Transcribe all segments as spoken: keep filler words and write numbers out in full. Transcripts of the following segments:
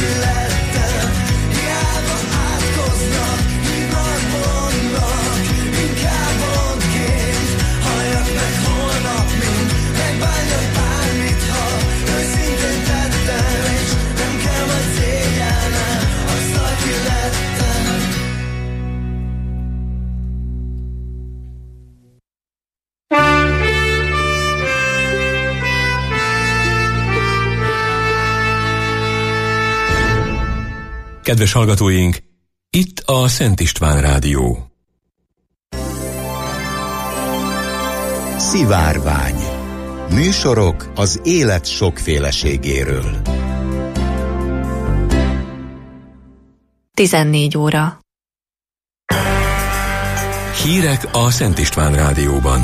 lettem. Hiába átkoznak, hívnak, mondnak, inkább mondként halljak meg holnap, mint megbánjak bármit, ha őszintén tettem, és nem kell majd szégyelnem azt, aki lettem. Kedves hallgatóink, itt a Szent István Rádió. Szivárvány. Műsorok az élet sokféleségéről. tizennégy óra. Hírek a Szent István Rádióban.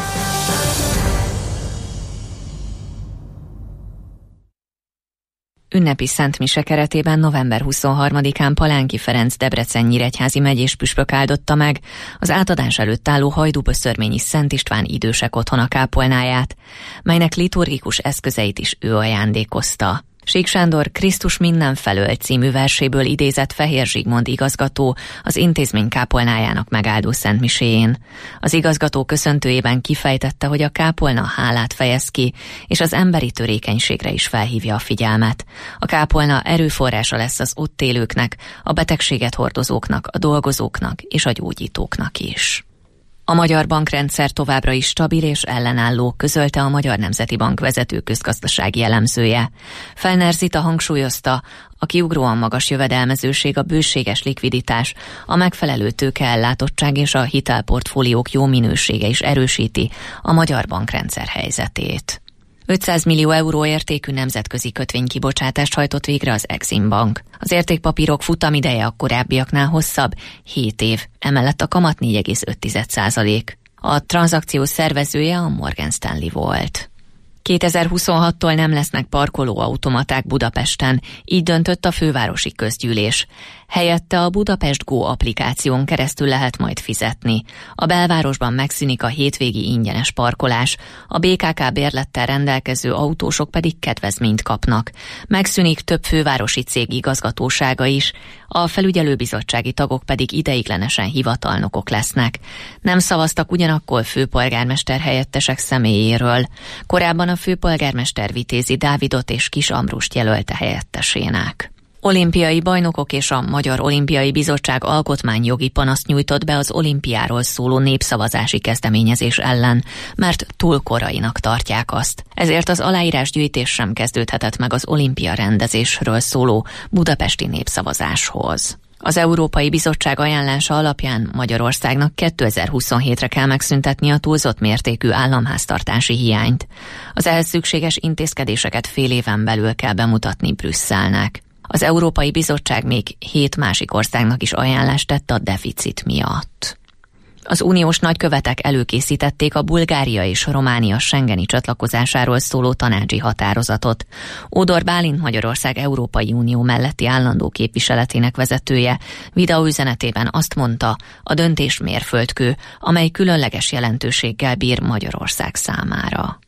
Ünnepi szentmise keretében november huszonharmadikán Palánki Ferenc Debrecen-Nyíregyházi megyés püspök áldotta meg az átadás előtt álló Hajdúböszörményi Szent István idősek otthona kápolnáját, melynek liturgikus eszközeit is ő ajándékozta. Sík Sándor Krisztus mindenfelől című verséből idézett Fehér Zsigmond igazgató az intézmény kápolnájának megáldó szentmiséjén. Az igazgató köszöntőjében kifejtette, hogy a kápolna hálát fejez ki, és az emberi törékenységre is felhívja a figyelmet. A kápolna erőforrása lesz az ott élőknek, a betegséget hordozóknak, a dolgozóknak és a gyógyítóknak is. A magyar bankrendszer továbbra is stabil és ellenálló, közölte a Magyar Nemzeti Bank vezető közgazdasági elemzője. Fellner Zita hangsúlyozta, a kiugróan magas jövedelmezőség, a bőséges likviditás, a megfelelő tőkeellátottság és a hitelportfóliók jó minősége is erősíti a magyar bankrendszer helyzetét. ötszáz millió euró értékű nemzetközi kötvénykibocsátást hajtott végre az Exim Bank. Az értékpapírok futamideje a korábbiaknál hosszabb, hét év, emellett a kamat négy egész öt százalék. A tranzakció szervezője a Morgan Stanley volt. kétezer-huszonhattól nem lesznek parkolóautomaták Budapesten, így döntött a fővárosi közgyűlés. Helyette a Budapest Go applikáción keresztül lehet majd fizetni. A belvárosban megszűnik a hétvégi ingyenes parkolás, a bé ká ká bérlettel rendelkező autósok pedig kedvezményt kapnak. Megszűnik több fővárosi cég igazgatósága is, a felügyelőbizottsági tagok pedig ideiglenesen hivatalnokok lesznek. Nem szavaztak ugyanakkor főpolgármester helyettesek személyéről. Korábban a főpolgármester Vitézi Dávidot és Kis Ambrust jelölte helyettesének. Olimpiai bajnokok és a Magyar Olimpiai Bizottság alkotmányjogi panaszt nyújtott be az olimpiáról szóló népszavazási kezdeményezés ellen, mert túl korainak tartják azt. Ezért az aláírásgyűjtés sem kezdődhetett meg az olimpia rendezésről szóló budapesti népszavazáshoz. Az Európai Bizottság ajánlása alapján Magyarországnak kétezer-huszonhétre kell megszüntetni a túlzott mértékű államháztartási hiányt. Az ehhez szükséges intézkedéseket fél éven belül kell bemutatni Brüsszelnek. Az Európai Bizottság még hét másik országnak is ajánlást tett a deficit miatt. Az uniós nagykövetek előkészítették a Bulgária és Románia schengeni csatlakozásáról szóló tanácsi határozatot. Ódor Bálint Magyarország Európai Unió melletti állandó képviseletének vezetője videóüzenetében azt mondta, a döntés mérföldkő, amely különleges jelentőséggel bír Magyarország számára.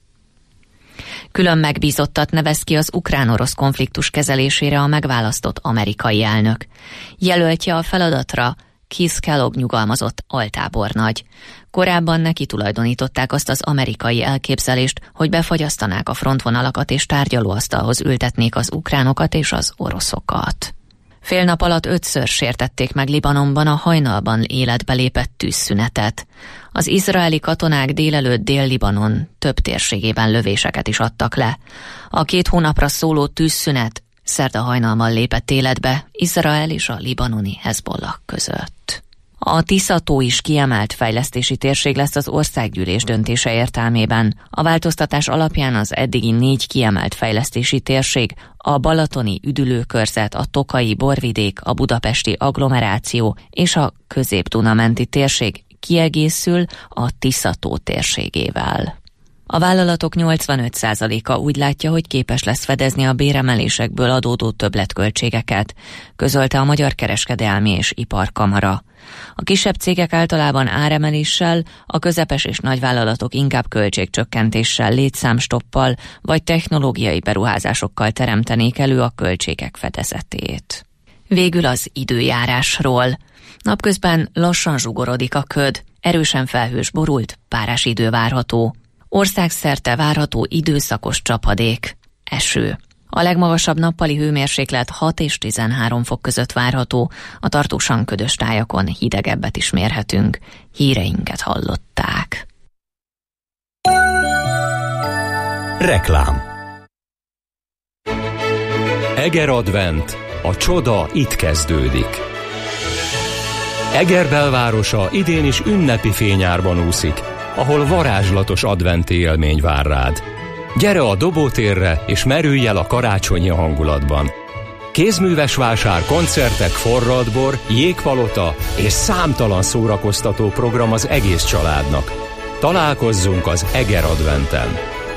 Külön megbízottat nevez ki az ukrán-orosz konfliktus kezelésére a megválasztott amerikai elnök. Jelöltje a feladatra Keith Kellogg nyugalmazott altábornagy. Korábban neki tulajdonították azt az amerikai elképzelést, hogy befagyasztanák a frontvonalakat és tárgyalóasztalhoz ültetnék az ukránokat és az oroszokat. Fél nap alatt ötször sértették meg Libanonban a hajnalban életbe lépett tűzszünetet. Az izraeli katonák délelőtt Dél-Libanon több térségében lövéseket is adtak le. A két hónapra szóló tűzszünet szerda hajnalban lépett életbe Izrael és a libanoni Hezbollah között. A Tisza-tó is kiemelt fejlesztési térség lesz az országgyűlés döntése értelmében. A változtatás alapján az eddigi négy kiemelt fejlesztési térség, a balatoni üdülőkörzet, a tokai borvidék, a budapesti agglomeráció és a közép-Duna menti térség kiegészül a Tisza-tó térségével. A vállalatok nyolcvanöt százaléka úgy látja, hogy képes lesz fedezni a béremelésekből adódó többletköltségeket, közölte a Magyar Kereskedelmi és Iparkamara. A kisebb cégek általában áremeléssel, a közepes és nagyvállalatok inkább költségcsökkentéssel, létszámstoppal vagy technológiai beruházásokkal teremtenék elő a költségek fedezetét. Végül az időjárásról. Napközben lassan zsugorodik a köd, erősen felhős borult, párás idő várható. Országszerte várható időszakos csapadék, eső. A legmagasabb nappali hőmérséklet hat és tizenhárom fok között várható, a tartósan ködös tájakon hidegebbet is mérhetünk. Híreinket hallották. Reklám. Eger Advent. A csoda itt kezdődik. Eger belvárosa idén is ünnepi fényárban úszik, ahol varázslatos adventi élmény vár rád. Gyere a dobótérre, és merülj el a karácsonyi hangulatban. Kézműves vásár, koncertek, forradbor, jégpalota és számtalan szórakoztató program az egész családnak. Találkozzunk az Eger Adventen!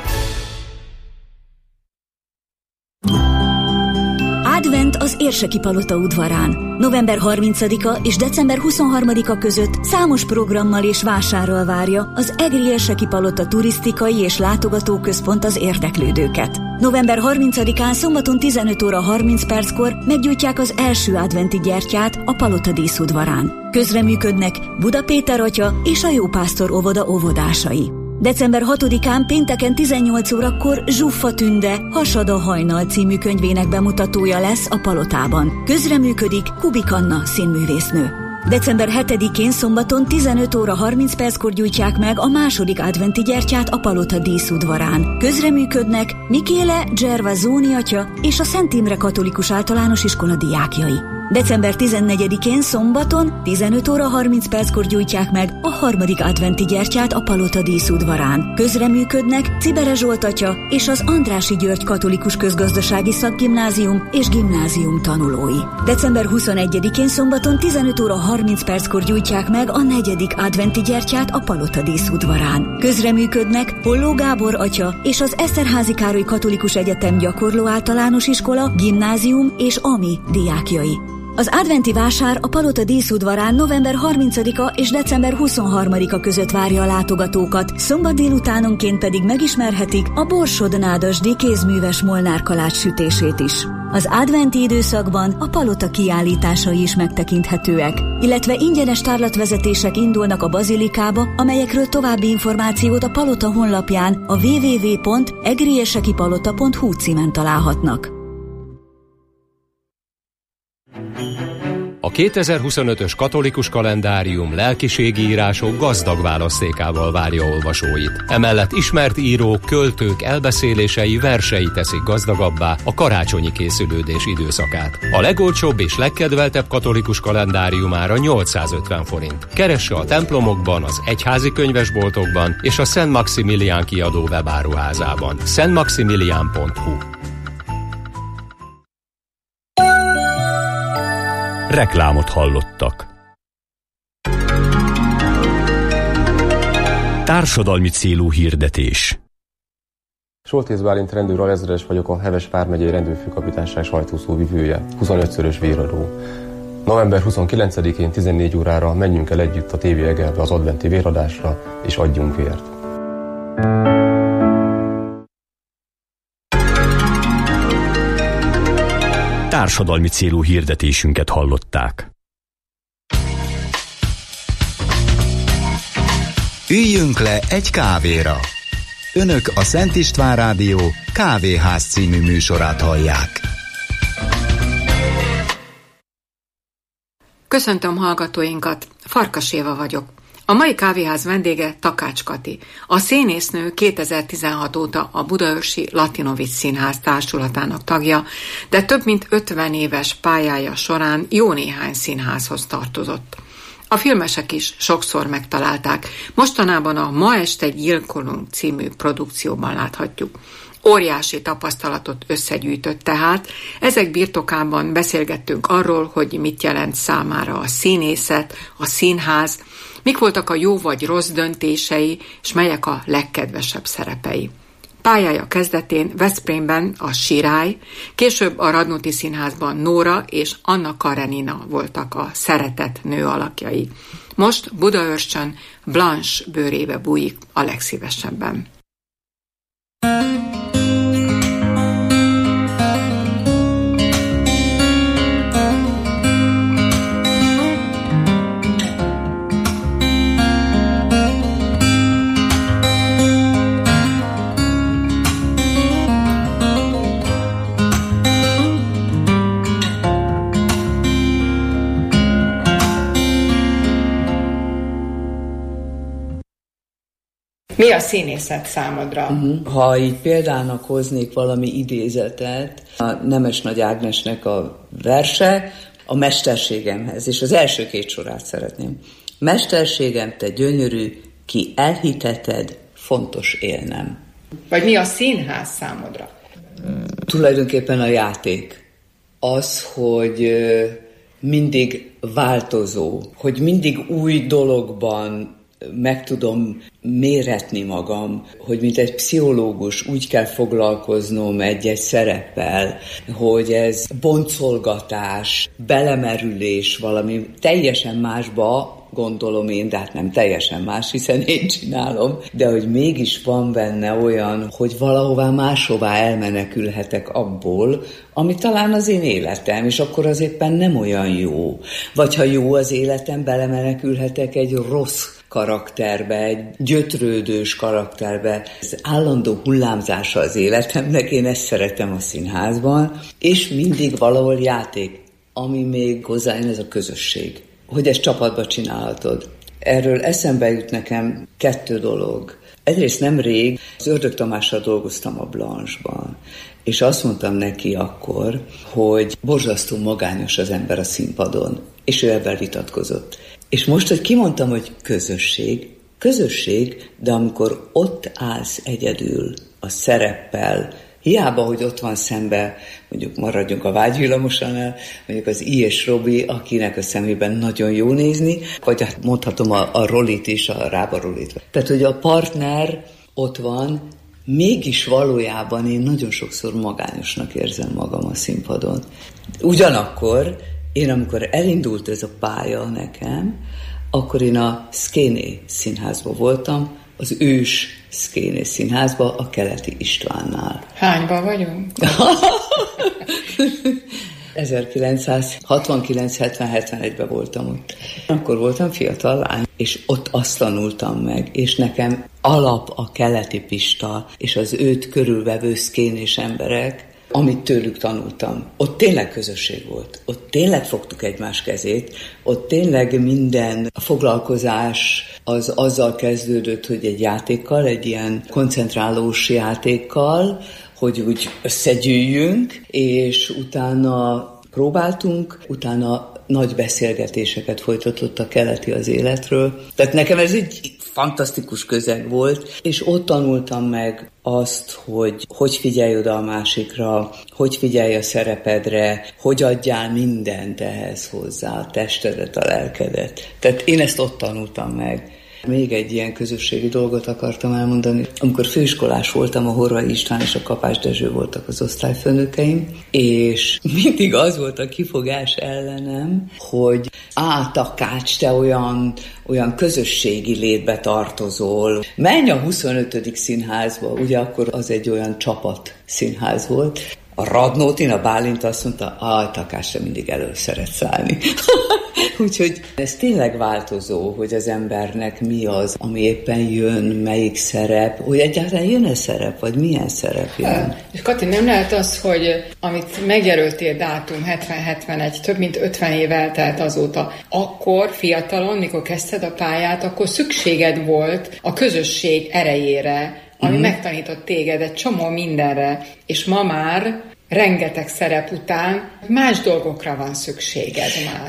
Advent az Érseki Palota udvarán. november harmincadika és december huszonharmadika között számos programmal és vásárral várja az Egri Érseki Palota turisztikai és látogatóközpont az érdeklődőket. november harmincadikán szombaton tizenöt óra harminc perckor meggyújtják az első adventi gyertyát a Palota díszudvarán. Közreműködnek Buda Péter atya és a Jópásztor óvoda óvodásai. december hatodikán pénteken tizennyolc órakor Zsuffa Tünde, Hasad a hajnal című könyvének bemutatója lesz a Palotában. Közreműködik Kubik Anna színművésznő. december hetedikén szombaton tizenöt óra harminc perckor gyújtják meg a második adventi gyertyát a Palota díszudvarán. Közreműködnek Mikéle Gervasoni atya és a Szent Imre Katolikus Általános Iskola diákjai. december tizennegyedikén szombaton tizenöt óra harminc perckor gyújtják meg a harmadik adventi gyertyát a Palota díszudvarán. Közreműködnek Cibere Zsolt atya és az Andrássy György Katolikus Közgazdasági Szakgimnázium és gimnázium tanulói. december huszonegyedikén szombaton tizenöt óra harminc perckor gyújtják meg a negyedik adventi gyertyát a Palota díszudvarán. Közreműködnek Holló Gábor atya és az Eszterházy Károly Katolikus Egyetem Gyakorló Általános Iskola, gimnázium és ami diákjai. Az adventi vásár a Palota díszudvarán november harmincadika és december huszonharmadika között várja a látogatókat, szombat délutánonként pedig megismerhetik a borsod-nádasdi kézműves Molnár kalács sütését is. Az adventi időszakban a Palota kiállításai is megtekinthetőek, illetve ingyenes tárlatvezetések indulnak a bazilikába, amelyekről további információt a Palota honlapján a double-u double-u double-u pont egriérsekipalota pont hu címen találhatnak. A kétezer-huszonötös katolikus kalendárium lelkiségi írások gazdag választékával várja olvasóit. Emellett ismert írók, költők elbeszélései, versei teszik gazdagabbá a karácsonyi készülődés időszakát. A legolcsóbb és legkedveltebb katolikus kalendáriumára nyolcszázötven forint. Keresse a templomokban, az egyházi könyvesboltokban és a Szent Maximilián kiadó webáruházában. szent maximilián pont hu. Reklámot hallottak. Társadalmi célú hirdetés. Soltész Bálint rendőr alezredes vagyok, a Heves vármegyei rendőrfőkapitányság sajtószó vivője, huszonötszörös véradó. november huszonkilencedikén tizennégy órára menjünk el együtt a té vé Egerbe az adventi véradásra, és adjunk vért. Társadalmi célú hirdetésünket hallották. Üljünk le egy kávéra. Önök a Szent István Rádió Kávéház című műsorát hallják. Köszöntöm hallgatóinkat, Farkas Éva vagyok. A mai kávéház vendége Takács Kati. A színésznő kétezer-tizenhat óta a Budaörsi Latinovics Színház társulatának tagja, de több mint ötven éves pályája során jó néhány színházhoz tartozott. A filmesek is sokszor megtalálták. Mostanában a Ma este gyilkolunk című produkcióban láthatjuk. Óriási tapasztalatot összegyűjtött tehát. Ezek birtokában beszélgettünk arról, hogy mit jelent számára a színészet, a színház, mik voltak a jó vagy rossz döntései, és melyek a legkedvesebb szerepei. Pályája kezdetén Veszprémben a Sirály, később a Radnóti Színházban Nóra és Anna Karenina voltak a szeretett nő alakjai. Most Budaörsön Blanche bőrébe bújik a legszívesebben. Mi a színészet számodra? Uh-huh. Ha így példának hoznék valami idézetet, a Nemes Nagy Ágnesnek a verse a mesterségemhez, és az első két sorát szeretném. Mesterségem, te gyönyörű, ki elhiteted, fontos élnem. Vagy mi a színház számodra? Tulajdonképpen a játék. Az, hogy mindig változó, hogy mindig új dologban meg tudom méretni magam, hogy mint egy pszichológus úgy kell foglalkoznom egy-egy szereppel, hogy ez boncolgatás, belemerülés valami teljesen másba, gondolom én, de hát nem teljesen más, hiszen én csinálom, de hogy mégis van benne olyan, hogy valahová máshová elmenekülhetek abból, ami talán az én életem, és akkor az éppen nem olyan jó. Vagy ha jó az életem, belemenekülhetek egy rossz karakterbe, egy gyötrődős karakterbe. Ez állandó hullámzása az életemnek, én ezt szeretem a színházban, és mindig valahol játék, ami még hozzájön, ez a közösség, hogy ezt csapatba csinálhatod. Erről eszembe jut nekem kettő dolog. Egyrészt nemrég az Ördög Tamással dolgoztam a Blanche-ban, és azt mondtam neki akkor, hogy borzasztó magányos az ember a színpadon, és ő ebben vitatkozott. És most, hogy kimondtam, hogy közösség, közösség, de amikor ott állsz egyedül a szereppel, hiába, hogy ott van szembe, mondjuk maradjunk a Vágyvillamosánál, mondjuk az I. és Robi, akinek a szemében nagyon jó nézni, vagy mondhatom a, a Rolit is, a Rába Rolit. Tehát, hogy a partner ott van, mégis valójában én nagyon sokszor magányosnak érzem magam a színpadon. Ugyanakkor én, amikor elindult ez a pálya nekem, akkor én a Szkéné Színházban voltam, az ős Szkéné Színházban, a Keleti Istvánnál. Hányban vagyunk? ezerkilencszázhatvankilenc hetven hetvenegyben voltam ott. Akkor voltam fiatal lány, és ott azt tanultam meg, és nekem alap a Keleti Pista, és az őt körülvevő szkénés emberek, amit tőlük tanultam. Ott tényleg közösség volt. Ott tényleg fogtuk egymás kezét. Ott tényleg minden foglalkozás az azzal kezdődött, hogy egy játékkal, egy ilyen koncentrálós játékkal, hogy úgy összegyűjjünk, és utána próbáltunk, utána nagy beszélgetéseket folytatott a Keleti az életről. Tehát nekem ez egy fantasztikus közeg volt, és ott tanultam meg azt, hogy hogy figyelj oda a másikra, hogy figyelj a szerepedre, hogy adjál mindent ehhez hozzá, a testedet, a lelkedet. Tehát én ezt ott tanultam meg. Még egy ilyen közösségi dolgot akartam elmondani. Amikor főiskolás voltam, a Horvai István és a Kapás Dezső voltak az osztályfőnökeim, és mindig az volt a kifogás ellenem, hogy á, Takács, te olyan, olyan közösségi létbe tartozol. Menj a huszonötödik színházba, ugye akkor az egy olyan csapat színház volt. A Radnótin, a Bálint azt mondta, ah, Takács, te mindig elő szeretsz állni. Úgyhogy ez tényleg változó, hogy az embernek mi az, ami éppen jön, melyik szerep, hogy egyáltalán jön-e szerep, vagy milyen szerep jön. És Kati, nem lehet az, hogy amit megjelöltél dátum hetven hetvenegy, több mint ötven év eltelt azóta, akkor fiatalon, mikor kezdted a pályát, akkor szükséged volt a közösség erejére, ami mm-hmm. megtanított téged egy csomó mindenre, és ma már rengeteg szerep után más dolgokra van szükséged már.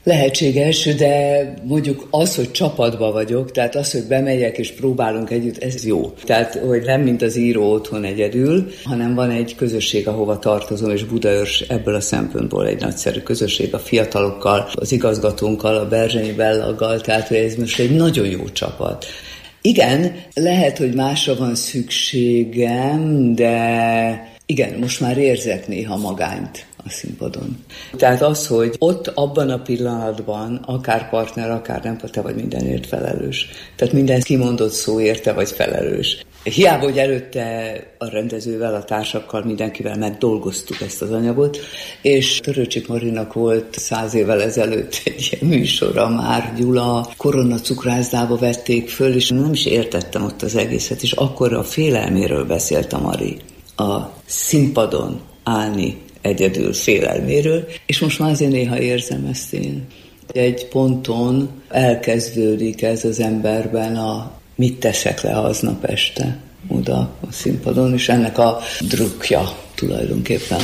Lehetséges, de mondjuk az, hogy csapatban vagyok, tehát az, hogy bemegyek és próbálunk együtt, ez jó. Tehát, hogy nem mint az író otthon egyedül, hanem van egy közösség, ahova tartozom, és Budaörs ebből a szempontból egy nagyszerű közösség a fiatalokkal, az igazgatónkkal, a Berzsenyi Bellaggal, tehát ez most egy nagyon jó csapat. Igen, lehet, hogy másra van szükségem, de igen, most már érzek néha magányt a színpadon. Tehát az, hogy ott abban a pillanatban, akár partner, akár nem, te vagy mindenért felelős. Tehát minden kimondott szóért te vagy felelős. Hiába, hogy előtte a rendezővel, a társakkal, mindenkivel megdolgoztuk ezt az anyagot, és Törőcsik Marinak volt száz évvel ezelőtt egy ilyen műsora már, Gyula Koronacukrászdába vették föl, és nem is értettem ott az egészet, és akkor a félelméről beszélt a Mari. A színpadon állni egyedül félelméről, és most már azért néha érzem ezt én. Egy ponton elkezdődik ez az emberben a mit teszek le aznap este oda a színpadon, és ennek a drukja tulajdonképpen.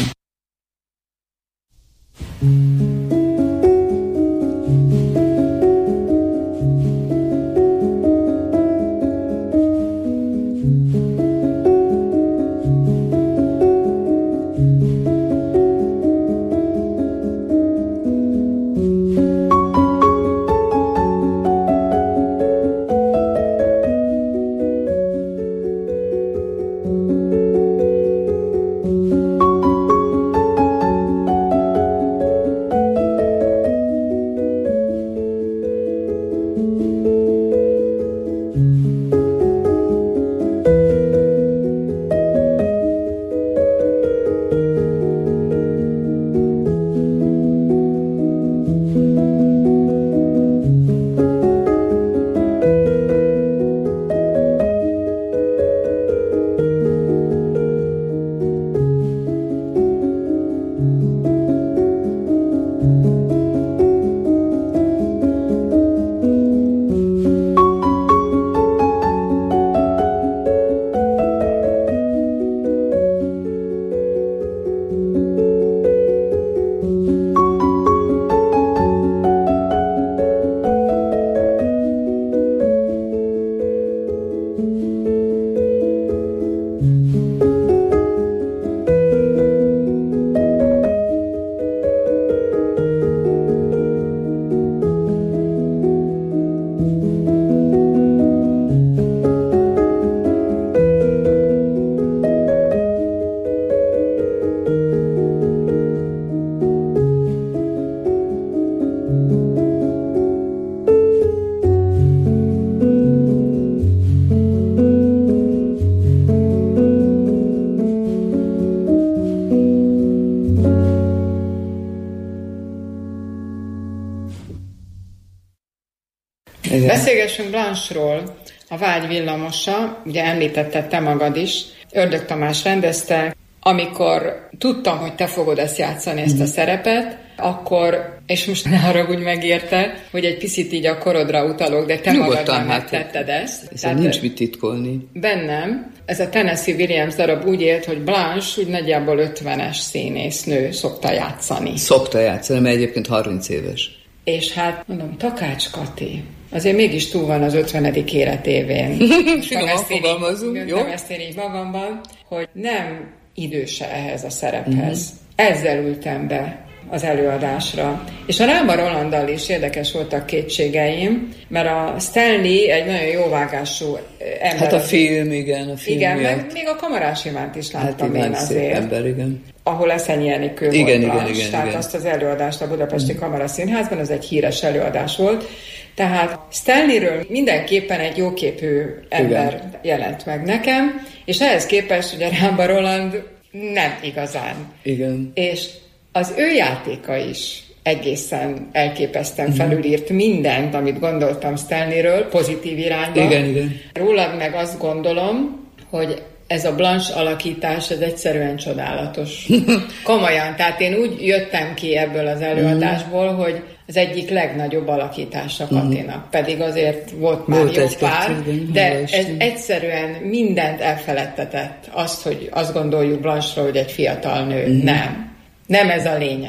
Beszélgessünk Blanche-ról, a Vágy villamosa, ugye említetted te magad is, Ördög Tamás rendezte, amikor tudtam, hogy te fogod ezt játszani, ezt a szerepet, akkor, és most ne haragudj meg érte, hogy egy picit így a korodra utalok, de te magadban megtetted ezt. Ez nincs mit titkolni. Bennem ez a Tennessee Williams darab úgy élt, hogy Blanche úgy nagyjából ötvenes színésznő szokta játszani. Szokta játszani, mert egyébként harminc éves. És hát, mondom, Takács Kati, azért mégis túl van az ötvenedik életévén. Finoman fogalmazunk, jó? Nem ezt én így magamban, hogy nem időse ehhez a szerephez. Mm-hmm. Ezzel ültem be az előadásra. És a Rába Rolanddal is érdekes voltak kétségeim, mert a Stanley egy nagyon jóvágású ember. Hát a film, igen, a film igen, miatt. meg még a Kamarás Ivánt is láttam hát én azért. Ember, igen. Ahol Eszenyi Enikő volt igen, Blanche. igen, igen, Tehát igen. azt az előadást a Budapesti mm. Kamara Színházban, az egy híres előadás volt. Tehát Stanleyről mindenképpen egy jóképű ember igen. jelent meg nekem, és ehhez képest ugye Rába Roland nem igazán. Igen. És az ő játéka is egészen elképesztően uh-huh. felülírt mindent, amit gondoltam Stanleyről, pozitív irányba. Igen, igen. Rólad meg azt gondolom, hogy ez a Blanche alakítás, ez egyszerűen csodálatos. Komolyan, tehát én úgy jöttem ki ebből az előadásból, uh-huh. hogy az egyik legnagyobb alakítása Katinak. Uh-huh. Pedig azért volt már volt jó pár, kettő, de ez egyszerűen mindent elfeledtetett. Azt, hogy azt gondoljuk Blanche-ról, hogy egy fiatal nő. Uh-huh. Nem. Nem ez a lényeg.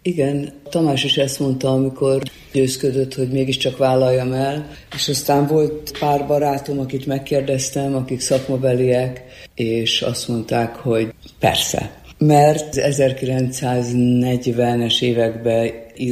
Igen, Tamás is ezt mondta, amikor győzködött, hogy mégiscsak vállaljam el, és aztán volt pár barátom, akit megkérdeztem, akik szakmabeliek, és azt mondták, hogy persze. Mert az ezerkilencszáznegyvenes években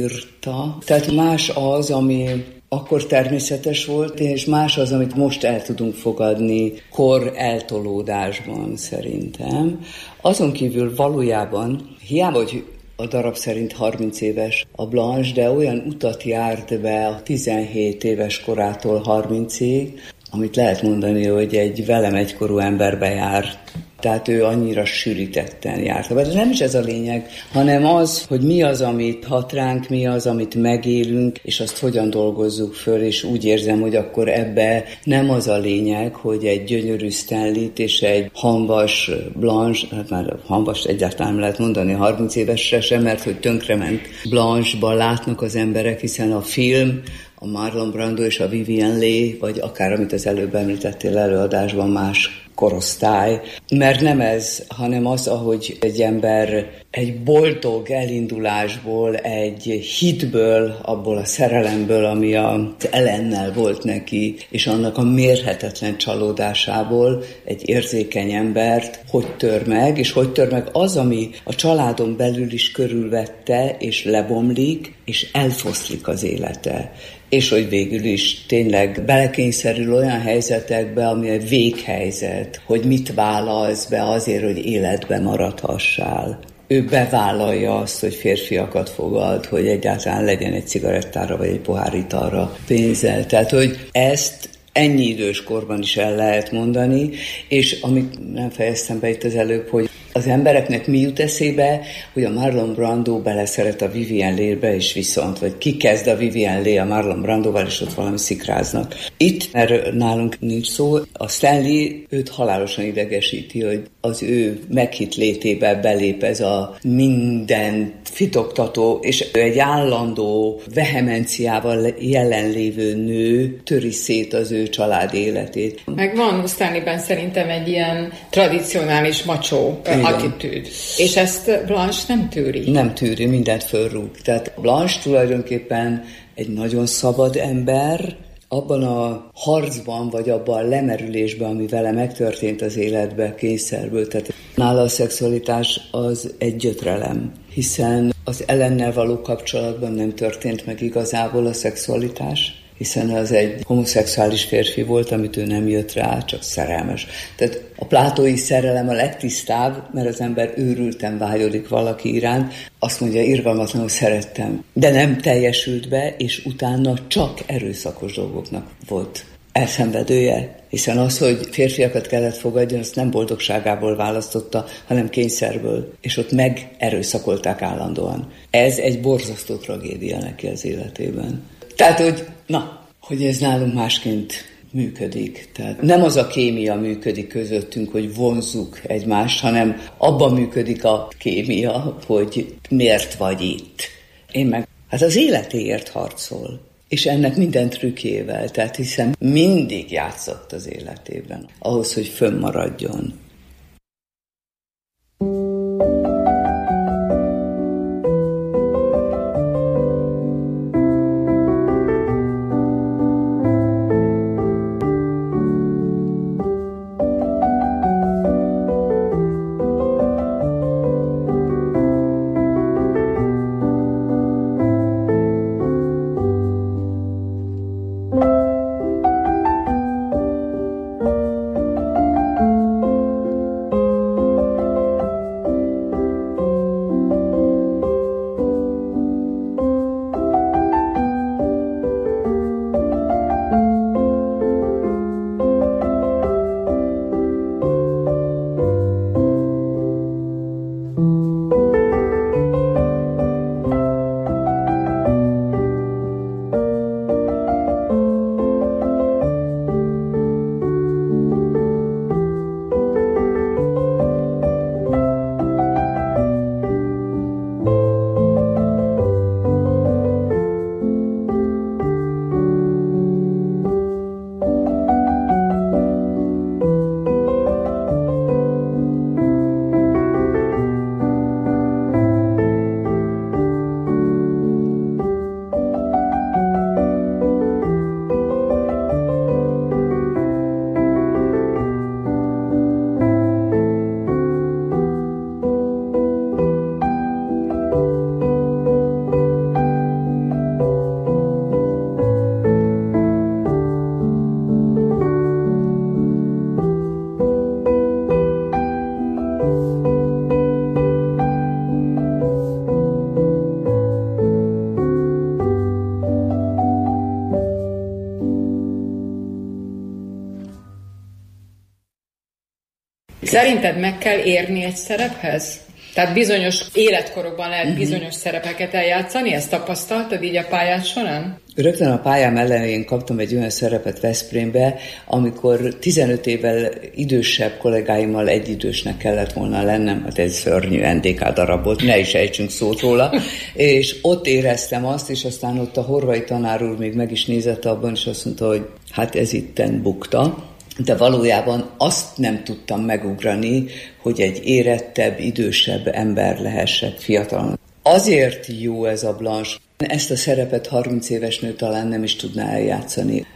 írta, tehát más az, ami akkor természetes volt, és más az, amit most el tudunk fogadni kor eltolódásban szerintem. Azon kívül valójában, hiába, hogy a darab szerint harminc éves a Blanche, de olyan utat járt be a tizenhét éves korától harmincig, amit lehet mondani, hogy egy velem egykorú emberbe járt. Tehát ő annyira sűrítetten járt. De nem is ez a lényeg, hanem az, hogy mi az, amit hat ránk, mi az, amit megélünk, és azt hogyan dolgozzuk föl, és úgy érzem, hogy akkor ebbe nem az a lényeg, hogy egy gyönyörű Stanleyt és egy hamvas Blanche, hát már hamvas egyáltalán nem lehet mondani harminc évesre sem, mert hogy tönkrement Blanche-ban látnak az emberek, hiszen a film, a Marlon Brando és a Vivien Leigh, vagy akár amit az előbb említettél előadásban, más korosztály, mert nem ez, hanem az, ahogy egy ember egy boldog elindulásból, egy hitből, abból a szerelemből, ami az Ellennel volt neki, és annak a mérhetetlen csalódásából egy érzékeny embert hogy tör meg, és hogy tör meg az, ami a családon belül is körülvette, és lebomlik, és elfoszlik az élete. És hogy végül is tényleg belekényszerül olyan helyzetekbe, ami egy véghelyzet, hogy mit vállalsz be azért, hogy életbe maradhassál. Ő bevállalja azt, hogy férfiakat fogad, hogy egyáltalán legyen egy cigarettára vagy egy pohár italra pénzzel. Tehát, hogy ezt ennyi idős korban is el lehet mondani, és amit nem fejeztem be itt az előbb, hogy az embereknek mi jut eszébe, hogy a Marlon Brando beleszeret a Vivien Leigh-be, és viszont, vagy ki kezd a Vivien Leigh a Marlon Brandoval, és ott valami szikráznak. Itt, mert nálunk nincs szó, a Stanley őt halálosan idegesíti, hogy az ő meghitt létébe belép ez a minden fitoktató, és egy állandó vehemenciával jelenlévő nő töri szét az ő család életét. Meg van Stanleyben szerintem egy ilyen tradicionális macsó attitűd. És ezt Blanche nem tűri. Nem tűri, mindent fölrúg. Tehát Blanche tulajdonképpen egy nagyon szabad ember, abban a harcban, vagy abban a lemerülésben, ami vele megtörtént az életben kényszerből. Tehát nála a szexualitás az egy gyötrelem, hiszen az Ellennel való kapcsolatban nem történt meg igazából a szexualitás, hiszen az egy homoszexuális férfi volt, amit ő nem jött rá, csak szerelmes. Tehát a plátói szerelem a legtisztább, mert az ember őrülten vágyodik valaki iránt, azt mondja, irgalmatlanul szerettem, de nem teljesült be, és utána csak erőszakos dolgoknak volt elszenvedője, hiszen az, hogy férfiakat kellett fogadjon, azt nem boldogságából választotta, hanem kényszerből, és ott megerőszakolták állandóan. Ez egy borzasztó tragédia neki az életében. Tehát, hogy na, hogy ez nálunk másként működik. Tehát nem az a kémia működik közöttünk, hogy vonzzuk egymást, hanem abban működik a kémia, hogy miért vagy itt. Én meg, hát az életéért harcol. És ennek minden trükkjével, tehát hiszen mindig játszott az életében, ahhoz, hogy fönnmaradjon. Szerinted meg kell érni egy szerephez? Tehát bizonyos életkorokban lehet uh-huh. bizonyos szerepeket eljátszani? Ezt tapasztaltad így a pályád során? Rögtön a pályám elején kaptam egy olyan szerepet Veszprémbe, amikor tizenöt évvel idősebb kollégáimmal egyidősnek kellett volna lennem, hát ez szörnyű en dé ká darab volt, ne is ejtsünk szót róla, és ott éreztem azt, és aztán ott a Horvai tanár úr még meg is nézett abban, és azt mondta, hogy hát ez itten bukta. De valójában azt nem tudtam megugrani, hogy egy érettebb, idősebb ember lehessek fiatalon. Azért jó ez a Blanche. Ezt a szerepet harminc éves nő talán nem is tudná eljátszani.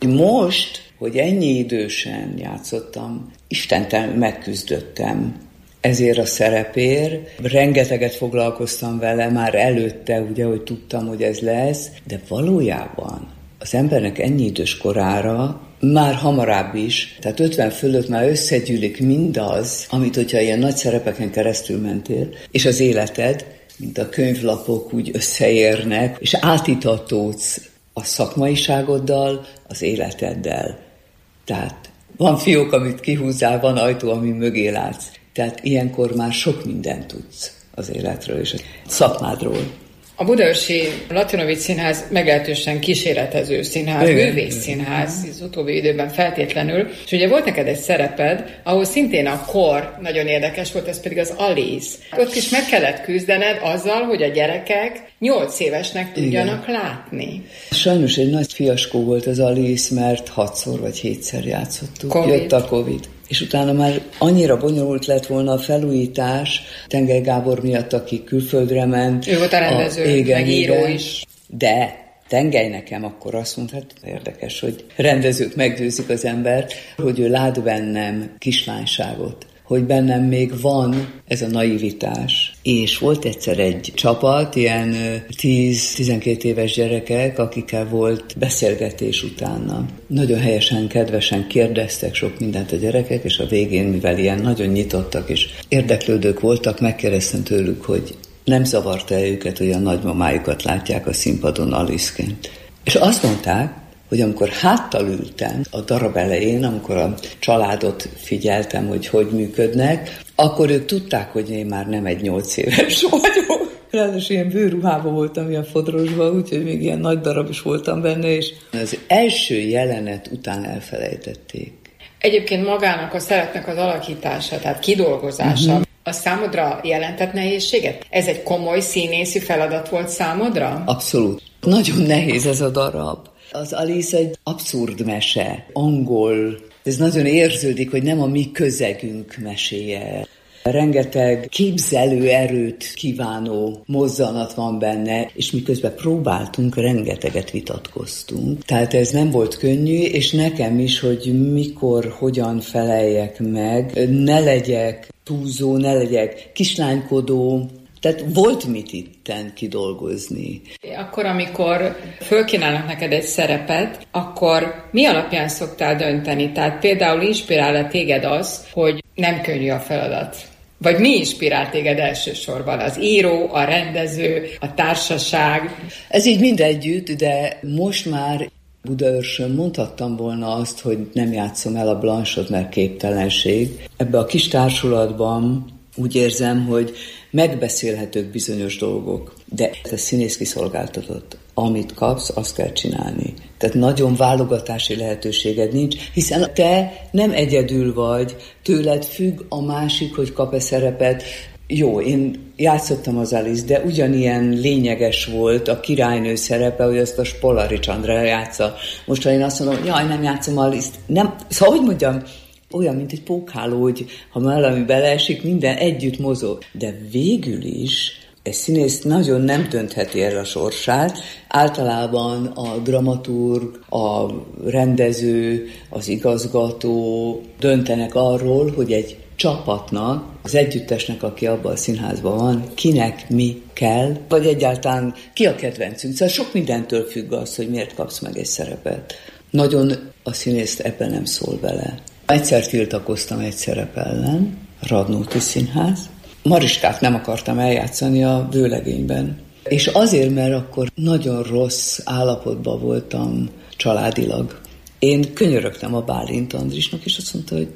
Most, hogy ennyi idősen játszottam, Istentel megküzdöttem ezért a szerepért. Rengeteget foglalkoztam vele, már előtte, ugye, hogy tudtam, hogy ez lesz, de valójában az embernek ennyi idős korára már hamarabb is, tehát ötven fölött már összegyűlik mindaz, amit, hogyha ilyen nagy szerepeken keresztül mentél, és az életed, mint a könyvlapok úgy összeérnek, és átítatódsz a szakmaiságoddal, az életeddel. Tehát van fiók, amit kihúzzál, van ajtó, ami mögé látsz. Tehát ilyenkor már sok mindent tudsz az életről és a szakmádról. A budaörsi Latinovics Színház meglehetősen kísérletező színház, művész színház, az utóbbi időben feltétlenül, és ugye volt neked egy szereped, ahol szintén a kor nagyon érdekes volt, ez pedig az Alice. Ott is meg kellett küzdened azzal, hogy a gyerekek nyolc évesnek tudjanak igen. látni. Sajnos egy nagy fiaskó volt az Alice, mert hatszor vagy hétszer játszottuk. COVID. Jött a Covid. És utána már annyira bonyolult lett volna a felújítás, Tengely Gábor miatt, aki külföldre ment. Ő volt a rendező, a, igen, meg író igen, is. De Tengely nekem akkor azt mondta, hát érdekes, hogy rendezők meggyőzik az embert, hogy ő lát bennem kislányságot, hogy bennem még van ez a naivitás. És volt egyszer egy csapat, ilyen tíz-tizenkét éves gyerekek, akikkel volt beszélgetés utána. Nagyon helyesen, kedvesen kérdeztek sok mindent a gyerekek, és a végén, mivel ilyen nagyon nyitottak és érdeklődők voltak, megkérdeztem tőlük, hogy nem zavarta őket, hogy a nagymamájukat látják a színpadon Alice-ként. És azt mondták, hogy amikor háttal ültem a darab elején, amikor a családot figyeltem, hogy hogy működnek, akkor ők tudták, hogy én már nem egy nyolc éves vagyok. Ráadásul ilyen bőruhában voltam, ilyen fodrosban, úgyhogy még ilyen nagy darab is voltam benne, és az első jelenet után elfelejtették. Egyébként magának a szerepnek az alakítása, tehát kidolgozása, uh-huh. a számodra jelentett nehézséget? Ez egy komoly színészi feladat volt számodra? Abszolút. Nagyon nehéz ez a darab. Az Alice egy abszurd mese, angol. Ez nagyon érződik, hogy nem a mi közegünk meséje. Rengeteg képzelő erőt kívánó mozzanat van benne, és miközben próbáltunk, rengeteget vitatkoztunk. Tehát ez nem volt könnyű, és nekem is, hogy mikor, hogyan feleljek meg, ne legyek túlzó, ne legyek kislánykodó. Tehát volt mit itten kidolgozni. Akkor, amikor fölkínálnak neked egy szerepet, akkor mi alapján szoktál dönteni? Tehát például inspirál-e téged az, hogy nem könnyű a feladat? Vagy mi inspirál téged elsősorban? Az író, a rendező, a társaság? Ez így mindegyütt, de most már Budaörsön mondhattam volna azt, hogy nem játszom el a Blanche-ot, mert képtelenség. Ebbe a kis társulatban úgy érzem, hogy megbeszélhetők bizonyos dolgok, de ez színész kiszolgáltatott. Amit kapsz, azt kell csinálni. Tehát nagyon válogatási lehetőséged nincs, hiszen te nem egyedül vagy, tőled függ a másik, hogy kap-e szerepet. Jó, én játszottam az Alice, de ugyanilyen lényeges volt a királynő szerepe, hogy azt a Spolarics Andrea játsza. Most, ha én azt mondom, hogy jaj, nem játszom Alice-t, nem, szóval, hogy mondjam, olyan, mint egy pókháló, hogy ha valami beleesik, minden együtt mozog. De végül is egy színész nagyon nem döntheti el a sorsát. Általában a dramaturg, a rendező, az igazgató döntenek arról, hogy egy csapatnak, az együttesnek, aki abban a színházban van, kinek mi kell, vagy egyáltalán ki a kedvencünk. Szóval sok mindentől függ az, hogy miért kapsz meg egy szerepet. Nagyon a színész ebben nem szól bele. Egyszer tiltakoztam egy szerep ellen, Radnóti Színház. Mariskát nem akartam eljátszani a Vőlegényben. És azért, mert akkor nagyon rossz állapotban voltam családilag. Én könyörögtem a Bálint Andrisnak, és azt mondta, hogy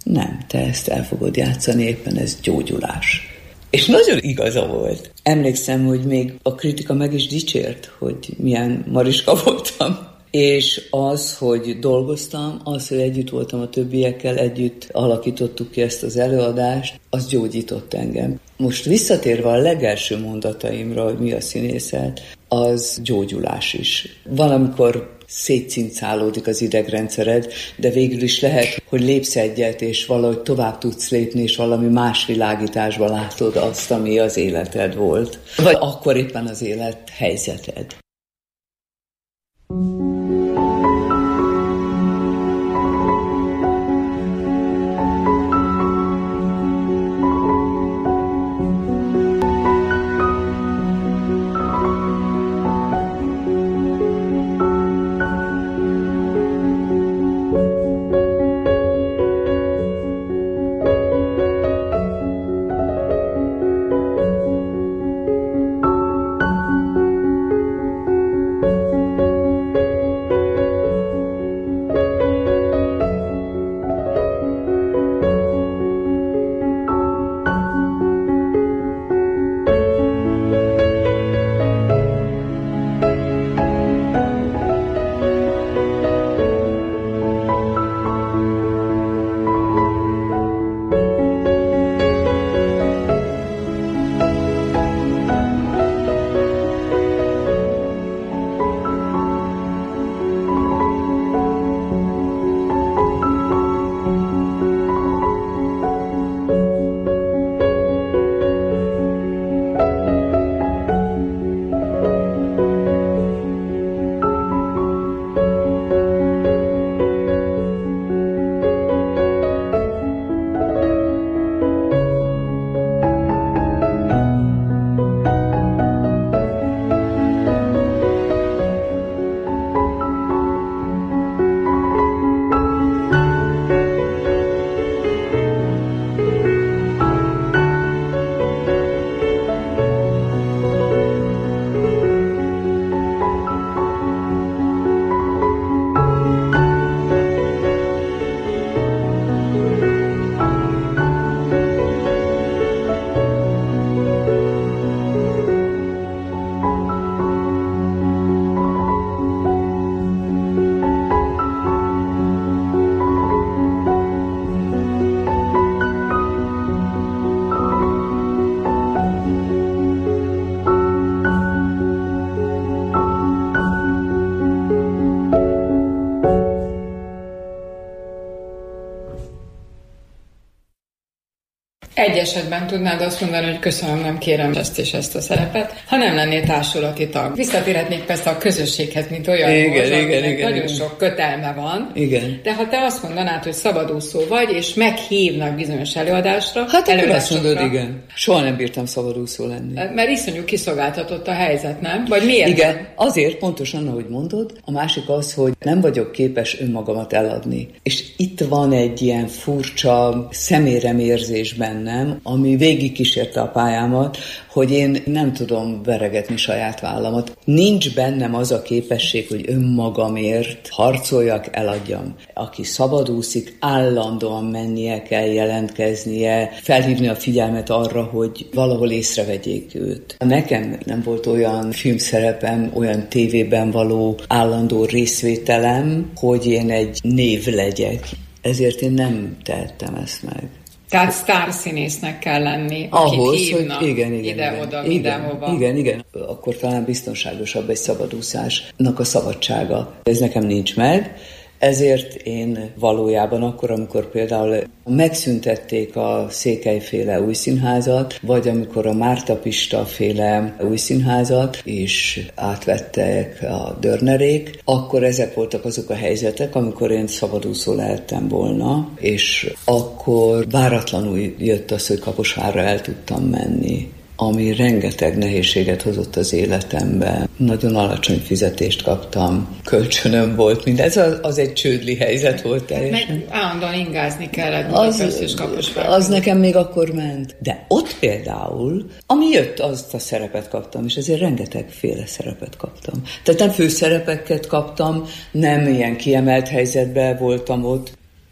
nem, te ezt el fogod játszani, éppen ez gyógyulás. És nagyon igaza volt. Emlékszem, hogy még a kritika meg is dicsért, hogy milyen mariska voltam. És az, hogy dolgoztam, az, hogy együtt voltam a többiekkel, együtt alakítottuk ki ezt az előadást, az gyógyított engem. Most visszatérve a legelső mondataimra, hogy mi a színészet, az gyógyulás is. Valamikor szétcincálódik az idegrendszered, de végül is lehet, hogy lépsz egyet, és valahogy tovább tudsz lépni, és valami más világításban látod azt, ami az életed volt. Vagy akkor éppen az élet helyzeted. Egy esetben tudnád azt mondani, hogy köszönöm, nem kérem ezt és ezt a szerepet, ha nem lennél társulati tag. Visszatérhetnék persze a közösséghez, mint olyan, igen, hoz, igen, igen, nagyon igen. sok kötelme van. Igen. De ha te azt mondanád, hogy szabadúszó vagy, és meghívnak bizonyos előadásra, hát akkor azt mondod, igen. Soha nem bírtam szabadúszó lenni. Mert iszonyú kiszolgáltatott a helyzet, nem? Vagy miért? Igen, nem? Azért pontosan, ahogy mondod. A másik az, hogy nem vagyok képes önmagamat eladni. És itt van egy ilyen furcsa szeméremérzés bennem, ami végigkísérte a pályámat, hogy én nem tudom veregetni saját vállamat. Nincs bennem az a képesség, hogy önmagamért harcoljak, eladjam. Aki szabadúszik, állandóan mennie kell, jelentkeznie, felhívni a figyelmet arra, hogy valahol észrevegyék őt. Nekem nem volt olyan filmszerepem, olyan tévében való állandó részvételem, hogy én egy név legyek. Ezért én nem tehettem ezt meg. Tehát sztárszínésznek kell lenni, ahhoz, akit hívnak hogy igen, igen, ide-oda, igen, mindenhova. Igen, igen. Akkor talán biztonságosabb egy szabadúszásnak a szabadsága. Ez nekem nincs meg, ezért én valójában akkor, amikor például megszüntették a Székelyféle új színházat, vagy amikor a Márta Pista féle új színházat, és átvettek a Dörnerék, akkor ezek voltak azok a helyzetek, amikor én szabadúszó lehettem volna, és akkor váratlanul jött az, hogy Kaposvárra el tudtam menni, ami rengeteg nehézséget hozott az életembe. Nagyon alacsony fizetést kaptam, kölcsönöm volt, mindez az, az egy csődli helyzet volt teljesen. Meg állandóan ingázni kellett Budapest és Kaposvár. Az nekem még akkor ment. De ott például, ami jött, azt a szerepet kaptam, és ezért rengetegféle szerepet kaptam. Tehát nem főszerepeket kaptam, nem ilyen kiemelt helyzetben voltam ott.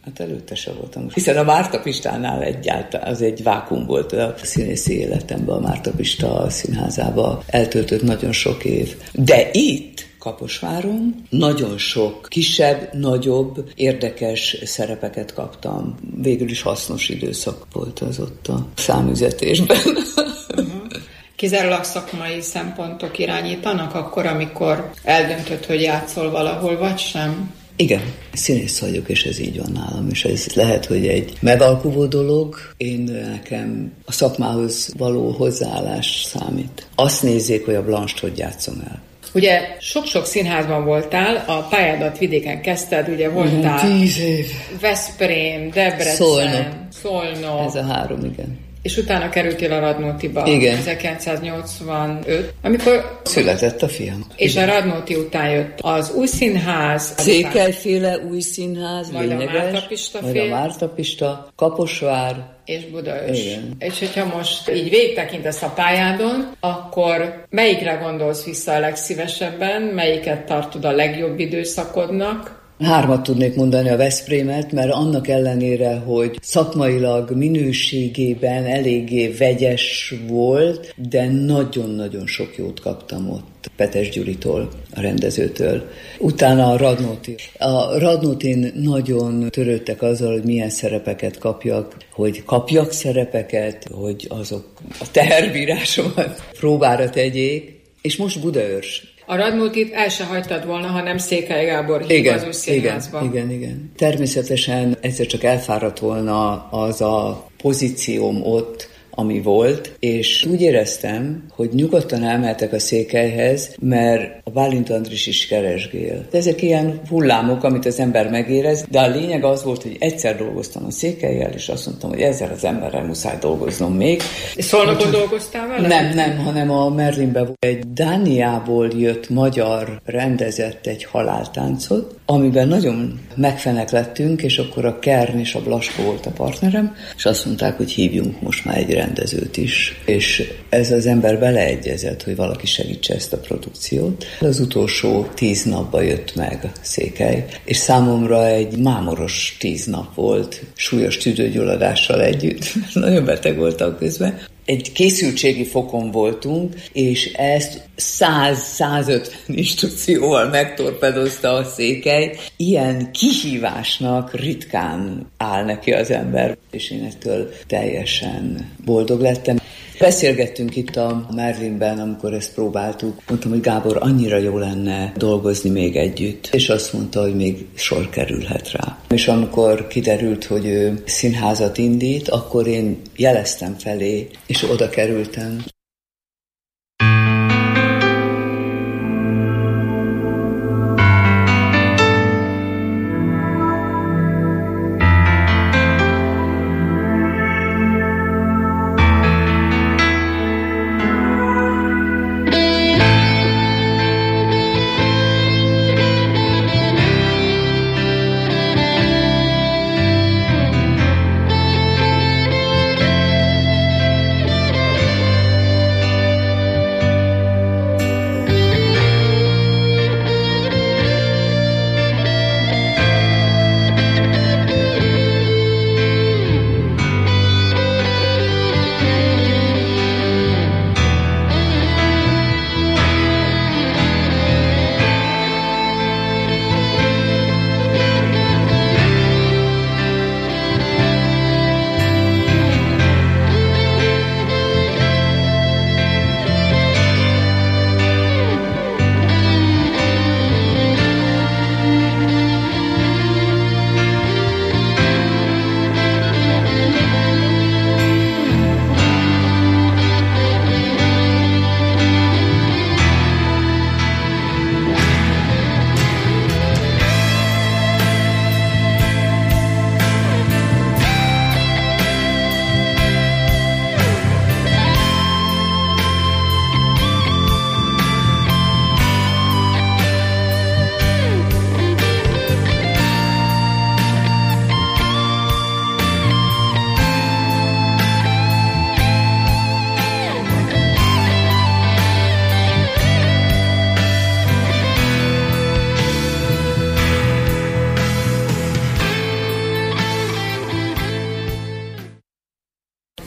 Hát előtte se voltam. Hiszen a Márta Pistánál egyáltalán az egy vákum volt a színészi életemben, a Márta Pista színházába eltöltött nagyon sok év. De itt, Kaposváron nagyon sok kisebb, nagyobb, érdekes szerepeket kaptam. Végül is hasznos időszak volt az ott a számüzetésben. Uh-huh. Kizárólag szakmai szempontok irányítanak akkor, amikor eldöntöd, hogy játszol valahol, vagy sem? Igen, színész vagyok, és ez így van nálam, és ez lehet, hogy egy megalkuvó dolog. Én nekem a szakmához való hozzáállás számít. Azt nézzék, hogy a Blanche-t hogy játszom el. Ugye sok-sok színházban voltál, a pályádat vidéken kezdted, ugye voltál tíz év. Veszprém, Debrecen, Szolnok. Szolnok. Ez a három, igen. És utána kerültél a Radnótiba. Igen. ezerkilencszáznyolcvanöt, amikor... Született a fiam. És igen. A Radnóti után jött az új színház. Székelyféle új színház, majd lényeges. a Márta Pista Majd a Márta Pista, Kaposvár. És Budaörs. Igen. És hogyha most így végigtekintesz a pályádon, akkor melyikre gondolsz vissza a legszívesebben, melyiket tartod a legjobb időszakodnak? Hármat tudnék mondani, a Veszprémet, mert annak ellenére, hogy szakmailag minőségében eléggé vegyes volt, de nagyon-nagyon sok jót kaptam ott. Petes Gyuritól, a rendezőtől. Utána a Radnóti. A Radnótin nagyon törődtek azzal, hogy milyen szerepeket kapjak, hogy kapjak szerepeket, hogy azok a teherbírásomat próbára tegyék, és most Budaörs. A Radnótit el se hagytad volna, ha nem Székely Gábor hív az új színházba. Igen, igen, igen. Természetesen egyszer csak elfáradt volna az a pozícióm ott, ami volt, és úgy éreztem, hogy nyugodtan elmehetek a Székelyhez, mert a Bálint Andris is keresgél. Ezek ilyen hullámok, amit az ember megérez, de a lényeg az volt, hogy egyszer dolgoztam a Székellyel, és azt mondtam, hogy ezzel az emberrel muszáj dolgoznom még. Szolnokon dolgoztál vele? Nem, nem, hanem a Merlinben volt. Egy Dániából jött magyar rendezett egy haláltáncot, amiben nagyon megfeneklettünk, és akkor a Kern és a Blaskó volt a partnerem, és azt mondták, hogy hívjunk most már egy rendezőt is. És ez az ember beleegyezett, hogy valaki segítse ezt a produkciót. Az utolsó tíz napba jött meg Székely, és számomra egy mámoros tíz nap volt, súlyos tüdőgyulladással együtt. Nagyon beteg voltam közben. Egy készültségi fokon voltunk, és ezt száz-százötven instrukcióval megtorpedozta a Székely. Ilyen kihívásnak ritkán áll neki az ember, és én ettől teljesen boldog lettem. Beszélgettünk itt a Merlinben, amikor ezt próbáltuk. Mondtam, hogy Gábor, annyira jó lenne dolgozni még együtt. És azt mondta, hogy még sor kerülhet rá. És amikor kiderült, hogy ő színházat indít, akkor én jeleztem felé, és oda kerültem.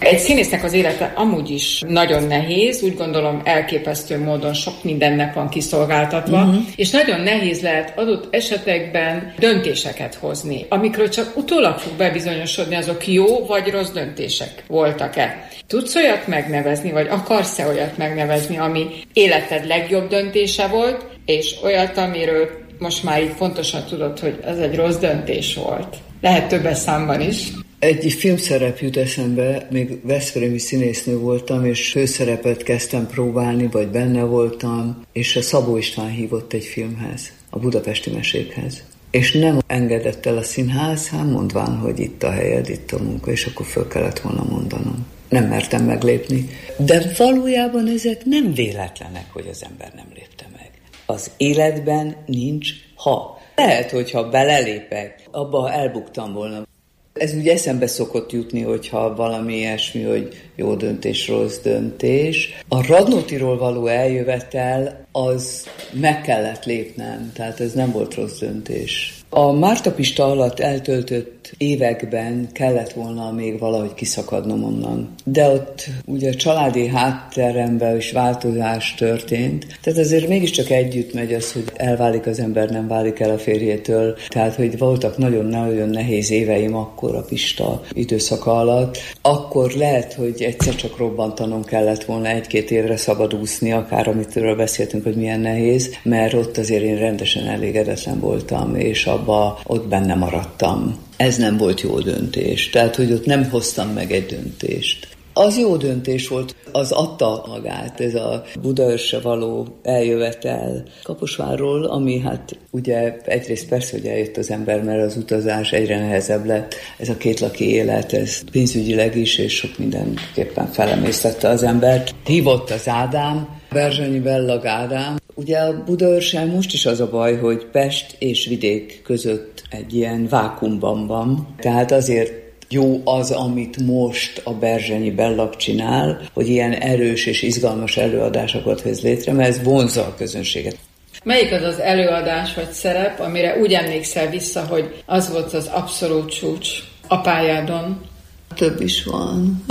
Egy színésznek az élete amúgy is nagyon nehéz, úgy gondolom elképesztő módon sok mindennek van kiszolgáltatva, uh-huh. és nagyon nehéz lehet adott esetekben döntéseket hozni, amikről csak utólag fog bebizonyosodni, azok jó vagy rossz döntések voltak-e. Tudsz olyat megnevezni, vagy akarsz-e olyat megnevezni, ami életed legjobb döntése volt, és olyat, amiről most már így pontosan tudod, hogy ez egy rossz döntés volt? Lehet többes számban is. Egy filmszerep jut eszembe, még veszprémi színésznő voltam, és főszerepet kezdtem próbálni, vagy benne voltam, és a Szabó István hívott egy filmhez, a Budapesti Mesékhez. És nem engedett el a színház, hát mondván, hogy itt a helyed, itt a munka, és akkor föl kellett volna mondanom. Nem mertem meglépni. De valójában ezek nem véletlenek, hogy az ember nem lépte meg. Az életben nincs ha. Lehet, hogyha belelépek, abba elbuktam volna. Ez úgy eszembe szokott jutni, hogyha valami ilyesmi, hogy jó döntés, rossz döntés. A Radnótiról való eljövetel, az meg kellett lépnem, tehát ez nem volt rossz döntés. A Márta Pista alatt eltöltött években kellett volna még valahogy kiszakadnom onnan. De ott ugye családi hátteremben is változás történt. Tehát azért mégiscsak együtt megy az, hogy elválik az ember, nem válik el a férjétől. Tehát, hogy voltak nagyon-nagyon nehéz éveim akkor a Pista időszaka alatt. Akkor lehet, hogy egyszer csak robbantanom kellett volna egy-két évre szabadúszni, akár amitől beszéltünk, hogy milyen nehéz, mert ott azért én rendesen elégedetlen voltam, és abba ott benne maradtam. Ez nem volt jó döntés, tehát hogy ott nem hoztam meg egy döntést. Az jó döntés volt, az adta magát, ez a Budaörsre való eljövetel Kaposvárról, ami hát ugye egyrészt persze, hogy eljött az ember, mert az utazás egyre nehezebb lett, ez a kétlaki élet, ez pénzügyileg is, és sok mindenképpen felemésztette az embert. Hívott az Ádám, Berzsenyi Bellag Ádám. Ugye a Budaörsen most is az a baj, hogy Pest és vidék között egy ilyen vákuumban van, tehát azért jó az, amit most a Berzsenyi Bellag csinál, hogy ilyen erős és izgalmas előadásokat hoz létre, mert ez vonzza a közönséget. Melyik az az előadás vagy szerep, amire úgy emlékszel vissza, hogy az volt az abszolút csúcs a pályádon? Több is van.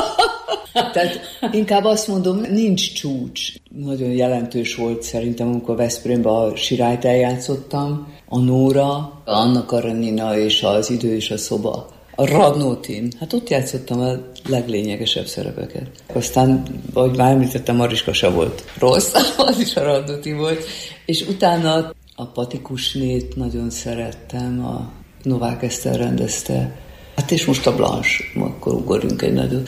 Tehát inkább azt mondom, nincs csúcs. Nagyon jelentős volt szerintem, amikor Veszprémben a Sirályt eljátszottam, a Nóra, Anna Karenina és az Idő és a szoba. A Radnótin, hát ott játszottam a leglényegesebb szerepeket. Aztán, ahogy már említettem, Mariska se volt rossz, az is a Radnótin volt. És utána a Patikusnét nagyon szerettem, a Novák Eszter rendezte. Hát és most a Blanche, akkor ugorjunk egy nagyot.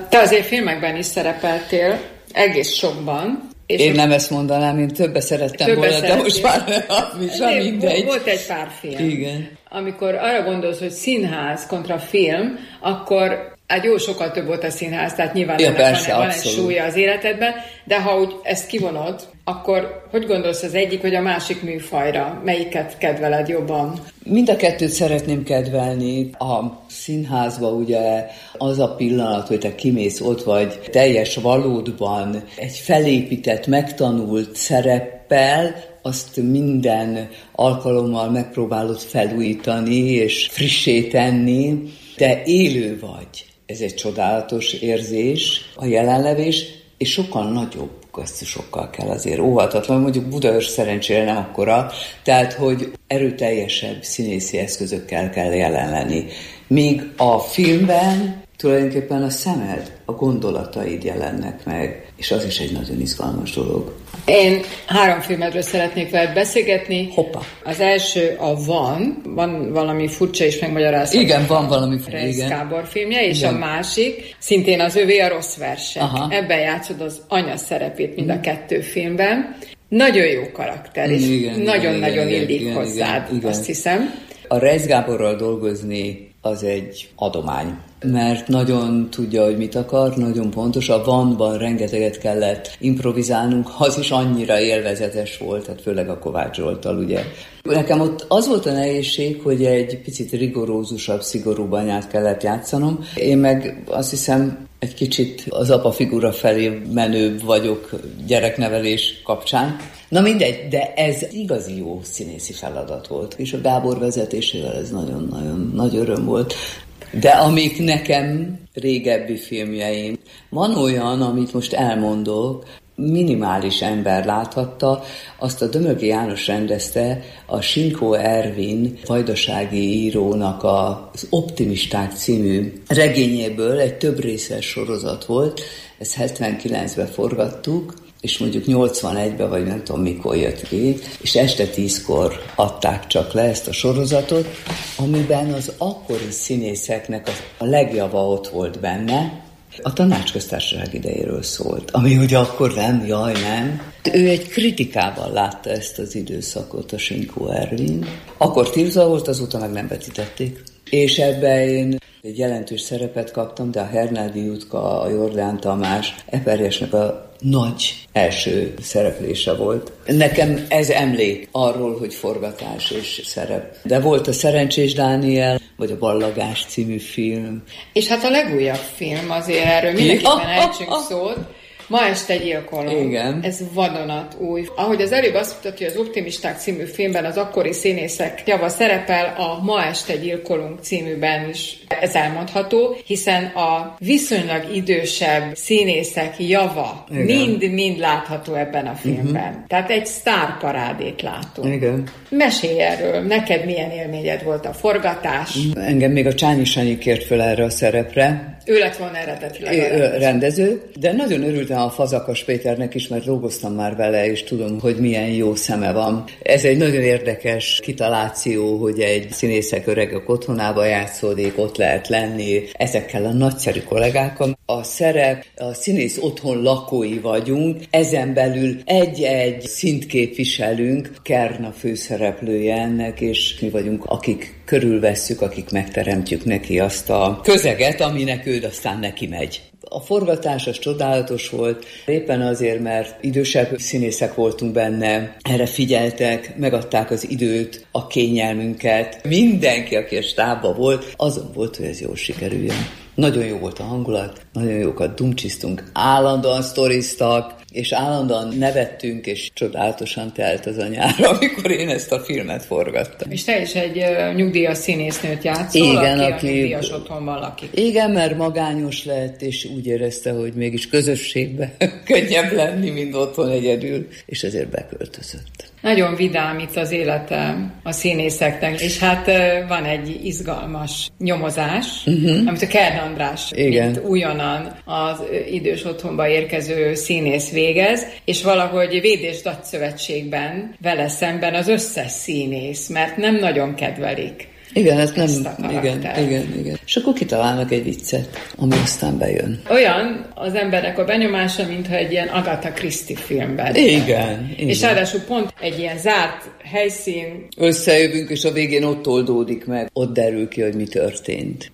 Te azért filmekben is szerepeltél, egész sokban. És én nem ezt mondanám, én többet szerettem többe volna, szeretnél. De most már nem mindegy. Volt egy pár film. Igen. Amikor arra gondolsz, hogy színház kontra film, akkor hát jó, sokkal több volt a színház, tehát nyilván ja, ennek persze, van, van egy súlya az életedben, de ha úgy ezt kivonod, akkor hogy gondolsz az egyik vagy a másik műfajra? Melyiket kedveled jobban? Mind a kettőt szeretném kedvelni. A színházba ugye az a pillanat, hogy te kimész ott vagy teljes valódban, egy felépített, megtanult szereppel, azt minden alkalommal megpróbálod felújítani és frissé tenni, de élő vagy. Ez egy csodálatos érzés, a jelenlevés, és sokkal nagyobb sokkal kell azért óhatatlan, mondjuk Budaörs szerencsére nem akkora, tehát hogy erőteljesebb színészi eszközökkel kell jelen lenni. Míg a filmben tulajdonképpen a szemed, a gondolataid jelennek meg, és az is egy nagyon izgalmas dolog. Én három filmedről szeretnék veled beszélgetni. Hoppa. Az első a Van, van valami furcsa és megmagyarázható. Igen, van valami furcsa. Reisz Gábor filmje, és igen. A másik, szintén az övé, a Rossz versek. Aha. Ebben játszod az anya szerepét mind a kettő filmben. Nagyon jó karakter, és nagyon-nagyon illik igen, hozzád, igen, igen. Azt hiszem. A Reisz Gáborral dolgozni az egy adomány, mert nagyon tudja, hogy mit akar, nagyon pontos. A Vanban rengeteget kellett improvizálnunk, az is annyira élvezetes volt, hát főleg a Kovács Zsolttal, ugye. Nekem ott az volt a nehézség, hogy egy picit rigorózusabb, szigorúbb anyát kellett játszanom. Én meg azt hiszem, egy kicsit az apa figura felé menőbb vagyok gyereknevelés kapcsán. Na mindegy, de ez igazi jó színészi feladat volt, és a Gábor vezetésével ez nagyon-nagyon nagy öröm volt. De amik nekem régebbi filmjeim, van olyan, amit most elmondok, minimális ember láthatta, azt a Dömögi János rendezte, a Sinkó Ervin vajdasági írónak az Optimisták című regényéből egy több részes sorozat volt, ezt hetvenkilencben forgattuk, és mondjuk nyolcvanegyben, vagy nem tudom mikor jött ki, és este tízkor adták csak le ezt a sorozatot, amiben az akkori színészeknek a legjava ott volt benne. A Tanácsköztársaság idejéről szólt, ami ugye akkor nem, jaj nem. Ő egy kritikával látta ezt az időszakot, a Sinkó Ervin. Akkor tiltva volt, azóta meg nem vetítették. És ebben én egy jelentős szerepet kaptam, de a Hernádi Jutka, a Jordán Tamás, Eperjesnek a nagy első szereplése volt. Nekem ez emlék arról, hogy forgatás és szerep. De volt a Szerencsés Dániel, vagy a Ballagás című film. És hát a legújabb film, azért erről mindenképpen ejtsünk szót. Ma este gyilkolom. Igen. Ez vadonatúj. Ahogy az előbb azt mutatja, hogy az Optimisták című filmben az akkori színészek java szerepel, a Ma este gyilkolunk címűben is ez elmondható, hiszen a viszonylag idősebb színészek java mind-mind látható ebben a filmben. Uh-huh. Tehát egy sztárparádét látunk. Igen. Mesélj erről, neked milyen élményed volt a forgatás? Engem még a Csányi Sanyi kért föl erre a szerepre. Ő lett volna eredetileg a rendező. rendező, de nagyon örültem a Fazakas Péternek is, mert dolgoztam már vele, és tudom, hogy milyen jó szeme van. Ez egy nagyon érdekes kitaláció, hogy egy színészek öregek otthonába játszódik, ott lehet lenni ezekkel a nagyszerű kollégákkal. A szerep, a színész otthon lakói vagyunk, ezen belül egy-egy szint képviselünk, Kerna főszereplője ennek, és mi vagyunk, akik körülvesszük, akik megteremtjük neki azt a közeget, aminek ő aztán neki megy. A forgatás az csodálatos volt, éppen azért, mert idősebb színészek voltunk benne, erre figyeltek, megadták az időt, a kényelmünket. Mindenki, aki a stábban volt, azon volt, hogy ez jól sikerüljön. Nagyon jó volt a hangulat, nagyon jókat dumcsisztunk, állandóan sztoriztak, és állandóan nevettünk, és csodálatosan telt az a nyár, amikor én ezt a filmet forgattam. És te is egy uh, nyugdíjas színésznőt játszol, igen, aki, aki a nyugdíjas otthonban lakik. Igen, mert magányos lett, és úgy érezte, hogy mégis közösségben könnyebb lenni, mint otthon egyedül, és ezért beköltözött. Nagyon vidám itt az élete a színészeknek, és hát van egy izgalmas nyomozás, uh-huh. amit a Kern András, igen. mint újonnan az idős otthonba érkező színész végez, és valahogy Védés Datszövetségben vele szemben az összes színész, mert nem nagyon kedvelik Igen, ez nem, ezt a karaktert. igen, igen, igen. És akkor kitalálnak egy viccet, ami aztán bejön. Olyan az embernek a benyomása, mintha egy ilyen Agatha Christie filmben. Igen, igen. És ráadásul pont egy ilyen zárt helyszín. Összejövünk, és a végén ott oldódik meg. Ott derül ki, hogy mi történt.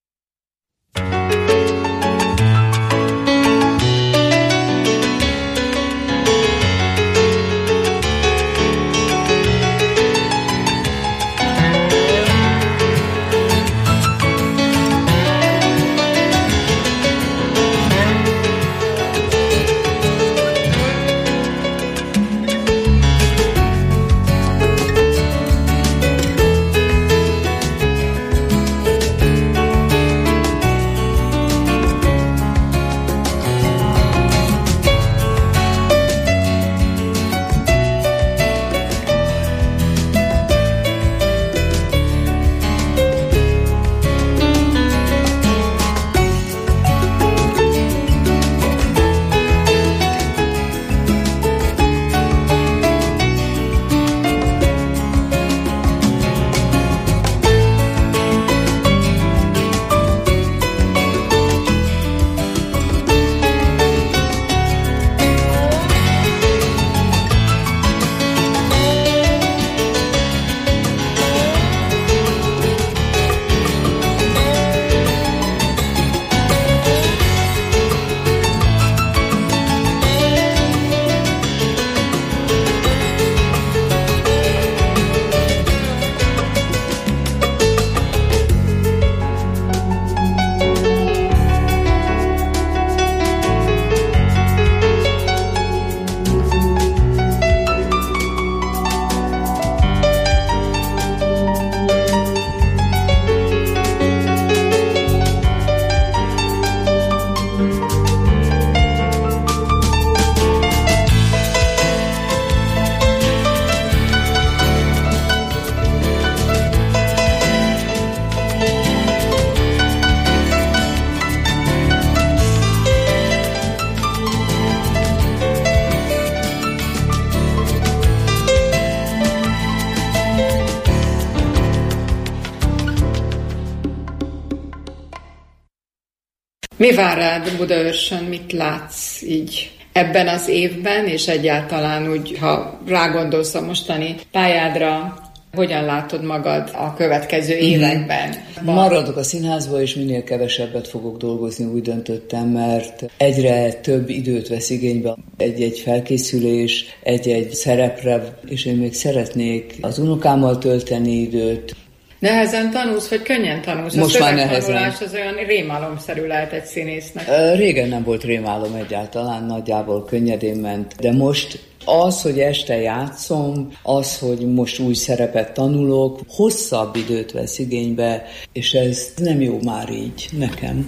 Mi vár rád Budaörsön, mit látsz így ebben az évben, és egyáltalán úgy, ha rágondolsz a mostani pályádra, hogyan látod magad a következő mm-hmm. években? Maradok a színházba, és minél kevesebbet fogok dolgozni, úgy döntöttem, mert egyre több időt vesz igénybe egy-egy felkészülés, egy-egy szerepre, és én még szeretnék az unokámmal tölteni időt. Nehezen tanulsz, vagy könnyen tanulsz? Most a már nehezen. Az olyan rémálomszerű lehet egy színésznek. Régen nem volt rémálom egyáltalán, nagyjából könnyedén ment, de most az, hogy este játszom, az, hogy most új szerepet tanulok, hosszabb időt vesz igénybe, és ez nem jó már így nekem.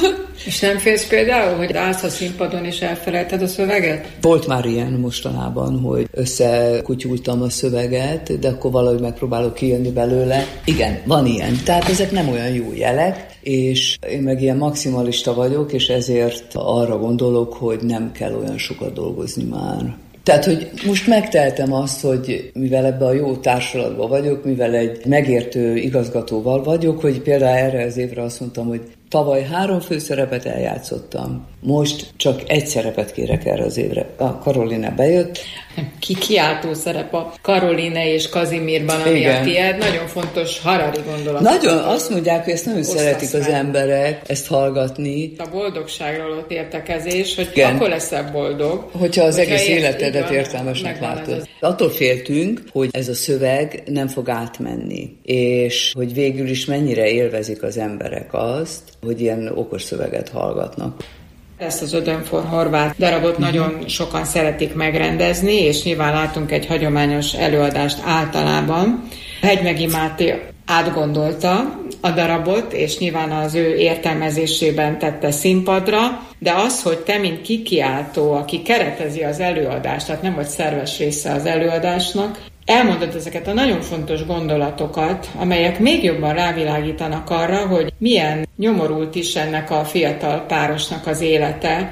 És nem félsz például, hogy állsz a színpadon és elfelejted a szöveget? Volt már ilyen mostanában, hogy összekutyultam a szöveget, de akkor valahogy megpróbálok kijönni belőle. Igen, van ilyen. Tehát ezek nem olyan jó jelek, és én meg ilyen maximalista vagyok, és ezért arra gondolok, hogy nem kell olyan sokat dolgozni már. Tehát, hogy most megtehetem azt, hogy mivel ebbe a jó társulatban vagyok, mivel egy megértő igazgatóval vagyok, hogy például erre az évre azt mondtam, hogy tavaly három főszerepet eljátszottam. Most csak egy szerepet kérek erre az évre. A Karoline bejött. Ki kiáltó szerep a Karoline és Kazimírban, ami igen. a tiéd. Nagyon fontos Harari gondolat. Nagyon, azt mondják, hogy ezt nagyon szeretik az emberek, ezt hallgatni. A boldogságról ott értekezés, hogy igen. akkor leszel boldog. Hogyha az hogyha egész életedet értelmesnek látod. Attól féltünk, hogy ez a szöveg nem fog átmenni. És hogy végül is mennyire élvezik az emberek azt, hogy ilyen okos szöveget hallgatnak. Ezt az Ödönfor Horváth darabot uh-huh. nagyon sokan szeretik megrendezni, és nyilván látunk egy hagyományos előadást általában. Hegymegi Máté átgondolta a darabot, és nyilván az ő értelmezésében tette színpadra, de az, hogy te, mint kikiáltó, aki keretezi az előadást, tehát nem vagy szerves része az előadásnak, elmondod ezeket a nagyon fontos gondolatokat, amelyek még jobban rávilágítanak arra, hogy milyen nyomorult is ennek a fiatal párosnak az élete.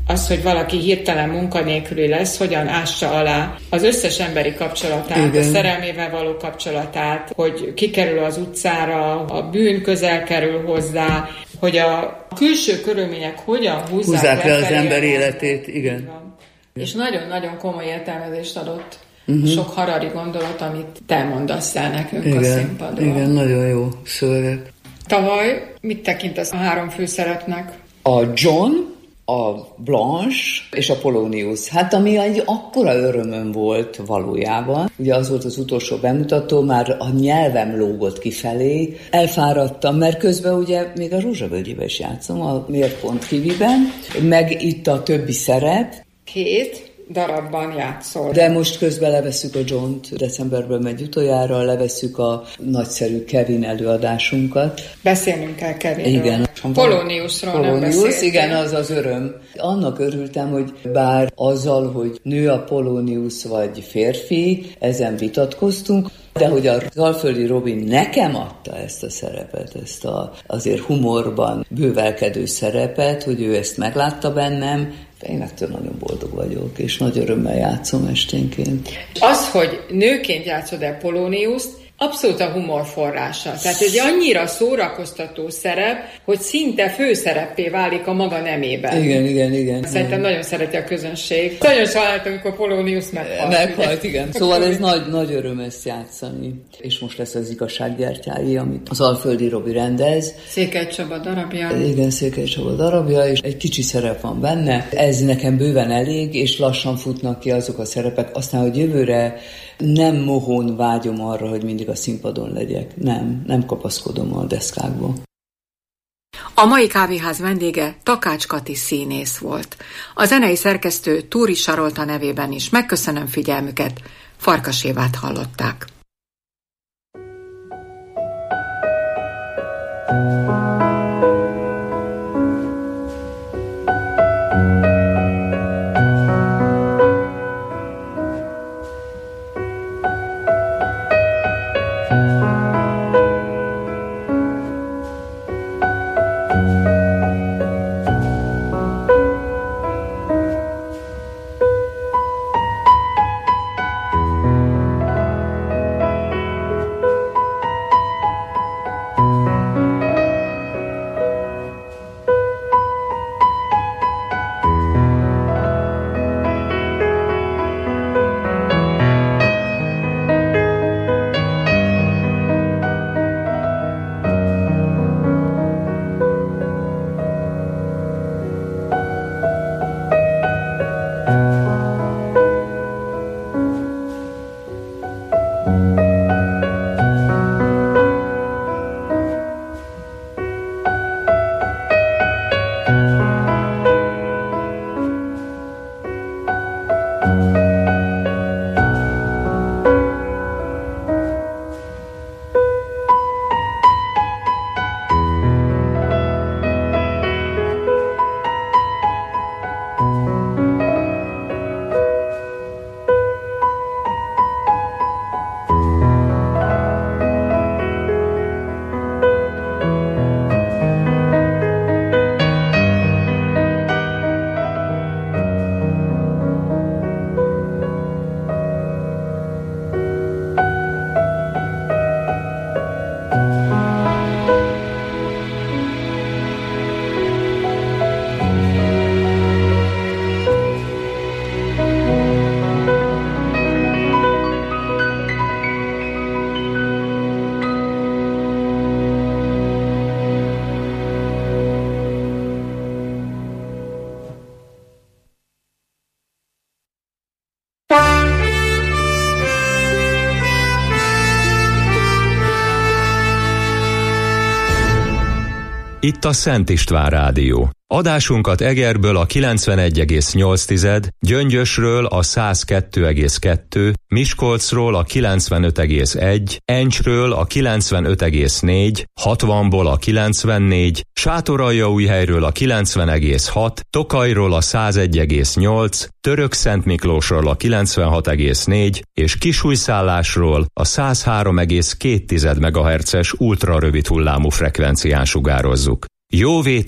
az, hogy valaki hirtelen munkanélküli lesz, hogyan ássa alá az összes emberi kapcsolatát, igen. a szerelmével való kapcsolatát, hogy kikerül az utcára, a bűn közel kerül hozzá, hogy a külső körülmények hogyan húzzák, húzzák le az ember életét, igen. És nagyon-nagyon komoly értelmezést adott uh-huh. sok Harari gondolat, amit te mondasz el nekünk igen, a színpadról. Igen, nagyon jó szövegek. Tavaly mit tekintesz a három főszerepnek? A John, a Blanche és a Polonius. Hát ami egy akkora örömöm volt valójában. Ugye az volt az utolsó bemutató, már a nyelvem lógott kifelé. Elfáradtam, mert közben ugye még a Rózsavölgyében is játszom, a Mérpont Kiviben, meg itt a többi szerep. Két darabban játszol. De most közben levesszük a John-t, decemberben megy utoljára, levesszük a nagyszerű Kevin előadásunkat. Beszélnünk kell Kevinről. Igen. Poloniusról Polonius, nem beszéltél. igen, az az öröm. Annak örültem, hogy bár azzal, hogy nő a Polonius vagy férfi, ezen vitatkoztunk, de hogy a Alföldi Robi nekem adta ezt a szerepet, ezt a azért humorban bővelkedő szerepet, hogy ő ezt meglátta bennem, én ettől nagyon boldog vagyok, és nagy örömmel játszom esténként. Az, hogy nőként játszod el Poloniust, abszolút a humor forrása. Tehát ez egy annyira szórakoztató szerep, hogy szinte főszereppé válik a maga nemében. Igen, igen, igen. Szerintem igen. Nagyon szereti a közönség. Nagyon sajnáltam, amikor Polonius meghalt. Meghalt, igen. Szóval ez nagy, nagy öröm ezt játszani. És most lesz az Igazsággyertyái, amit az Alföldi Robi rendez. Székely Csaba darabja. Igen, Székely Csaba darabja, és egy kicsi szerep van benne. Ez nekem bőven elég, és lassan futnak ki azok a szerepek. Aztán, hogy jövőre nem mohón vágyom arra, hogy mindig a színpadon legyek. Nem, nem kapaszkodom a deszkákba. A mai kávéház vendége Takács Kati színész volt. A zenei szerkesztő Túri Sarolta nevében is megköszönöm figyelmüket. Farkas Évát hallották. Itt a Szent István Rádió. Adásunkat Egerből a kilencvenegy egész nyolc, Gyöngyösről a száz kettő egész kettő, Miskolcról a kilencvenöt egész egy, Encsről a kilencvenöt egész négy, hatvanból a kilencvennégy, Sátoraljaújhelyről a kilencven egész hat, Tokajról a száz egy egész nyolc, Törökszentmiklósról a kilencvenhat egész négy és Kisújszállásról a száz három egész két megahertzes ultrarövid hullámú frekvencián sugározzuk. Jó vét